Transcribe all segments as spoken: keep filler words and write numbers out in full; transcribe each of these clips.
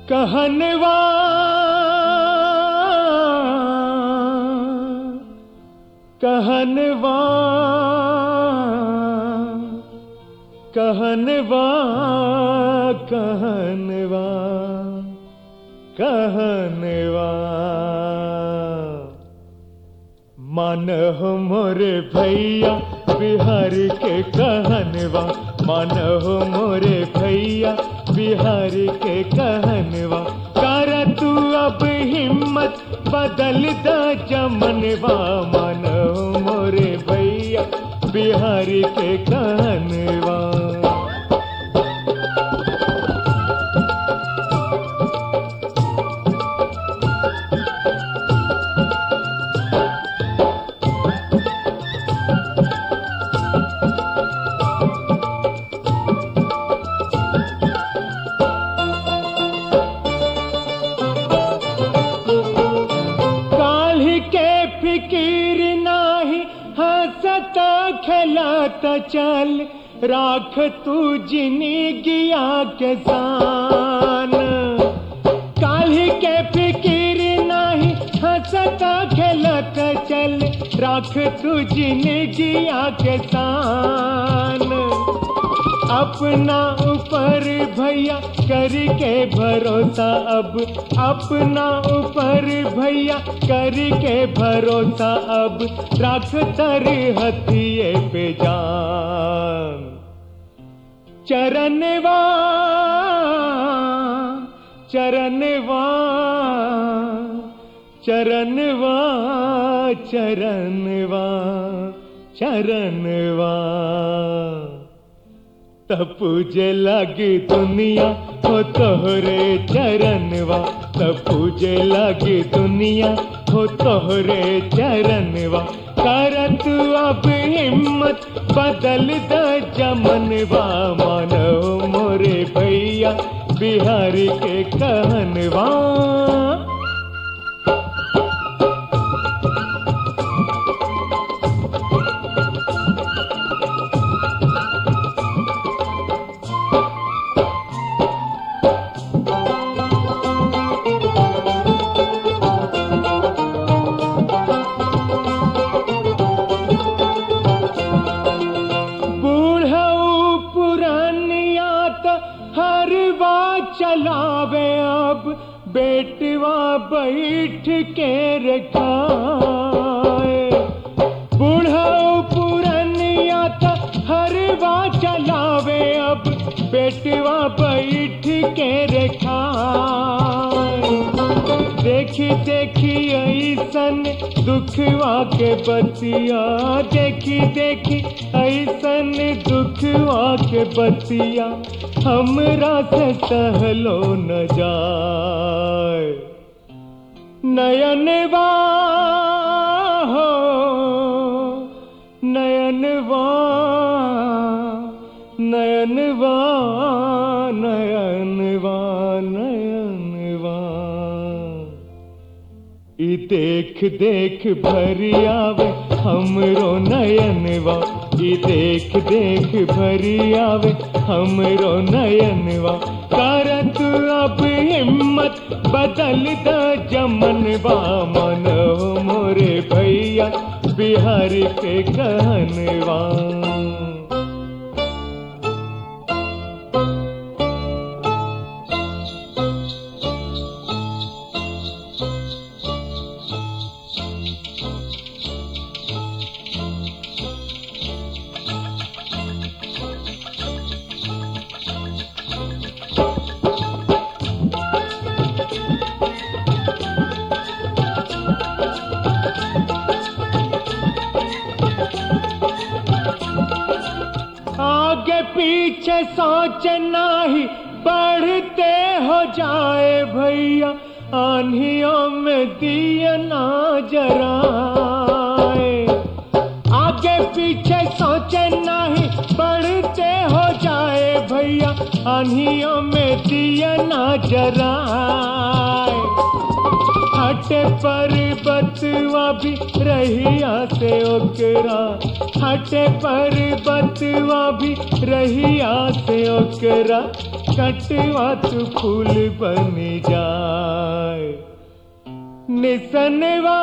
कहनवा कहनवा कहनवा कहनवा कहनवा मानहो मोरे भैया बिहार के कहनवा, मानहो मोरे भैया बिहार के कहनवा। कर तू अब हिम्मत बदल द जमनवा, मानहो मोरे भैया बिहार के कहनवा। फिकीर नाही हंसता खेलता चल, राख तू जिंदगिया के शान। काल्हि के फिकीर नाही हंसता खेलता चल, राख तू जिंदगिया के शान। अपना ऊपर भैया करके भरोसा, अब अपना ऊपर भैया करके भरोसा, अब रख तर हथिये पे जान। चरणवा चरणवा चरणवा चरणवा चरणवा तपूजे लगी दुनिया हो तोहरे चरणवा, तपूजे लगी दुनिया हो तोहरे चरणवा। कर तू अब हिम्मत बदल द जमनवा, मानो मोरे भैया बिहार के कहनवा। चलावे अब बेटवा बैठ के रखाए, बूढ़ा पुरनिया तो हरवा चलावे अब बेटवा बैठ के रखाए। देखी देखी ऐसन दुखवा के बतिया, देखी देखी ऐसन दुखवा के बतिया, हमरा से सहलो न जाए। नयनवा हो नयनवा नयनवा नयनवा नयनवा ई देख देख भरी आवे हमरो नयनवा, ई देख देख भरी आवे हमरो नयनवा। कर तू अब हिम्मत बदल द जमनवा, मानो मोरे भैया बिहार के कहनवा। आगे पीछे सोच नाही बढ़ते हो जाए भैया, आंधियों में दिया ना जराए। आगे पीछे सोचे नहीं बढ़ते हो जाए भैया, आंधियों में दिया ना जराए। हटे पर्वतवा भी रहिया से ओकरा, हटे पर्वतवा भी रहिया से ओकरा, कट होठवा तू फूल बन जाए। निसनवा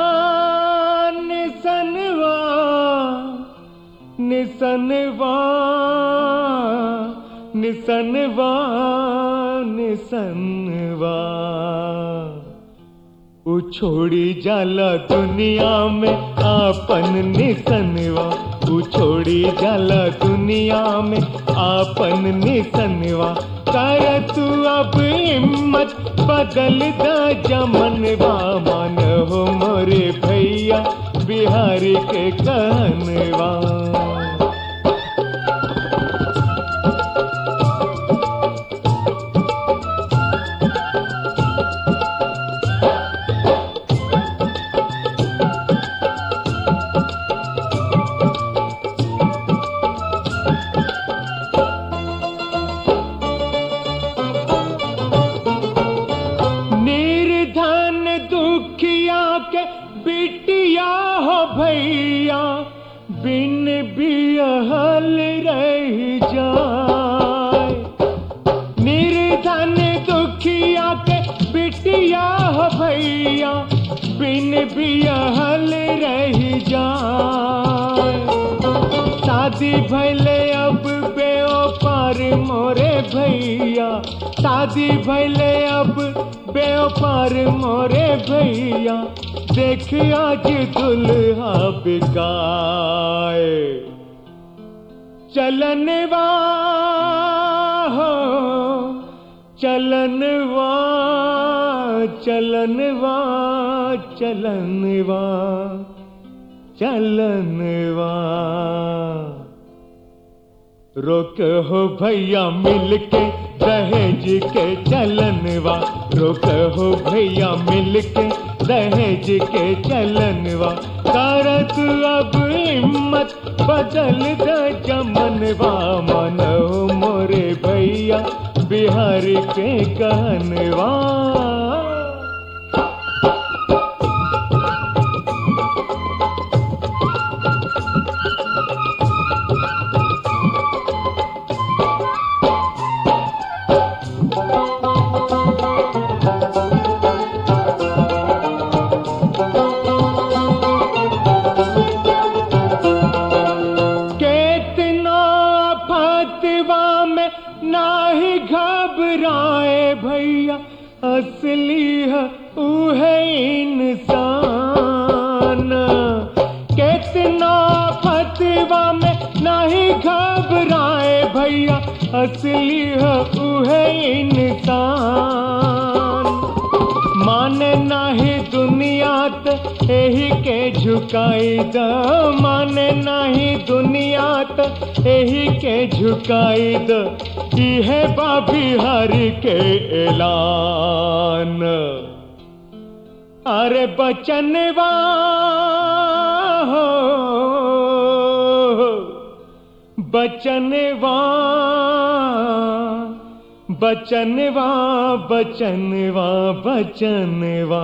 निसनवा निसनवा निसनवा निसनवा उ छोड़ी जाला दुनिया में आपन निसनवा, उ छोड़ी जाला दुनिया में आपन निसनवा। कर तू अब हिम्मत बदल द जमनवा, मन हो मोरे भैया बिहारी के कहनवा। बिटिया हो भैया बिन बिहल रह जाए। निर्धन दुखिया के बिटिया हो भैया बिन बिहल रह जाए। शादी भैले अब बेओपार मोरे भैया, शादी भैले अब बेओपार मोरे भैया। देख आज दुल्हा बिकाए। चलनवा हो चलनवा चलनवा चलनवा चलनवा। रोक हो भैया मिलके दहेज के चलनवा, रोक हो भैया मिलके दहेज के चलनवा। करत अब हिम्मत बदल द जमनवा, मन हो मोरे भैया बिहार के कहनवा। नाही घबराए भैया असली है उहे इंसान। कितना फतवा में नहीं घबराए भैया असली है उहे इंसान। माने नहीं दुनिया त एही के झुकाई द, माने नहीं दुनिया त एही के झुकाई द। है बा बिहार के ऐलान। अरे बचनवा हो बचनवा बचनवा बचनवा बचनवा।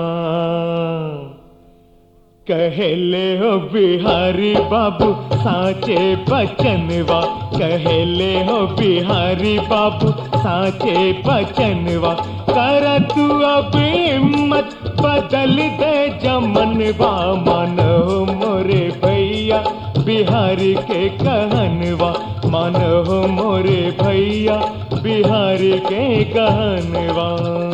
कहले हो बिहारी बाबू साचे बचनवा, कहले हो बिहारी बाबू साचे बचनवा। कर तू अब हिम्मत बदल दे जमनवा, मन हो मोरे भैया बिहारी के कहनवा, मन हो मोरे भैया बिहारी के कहनवा।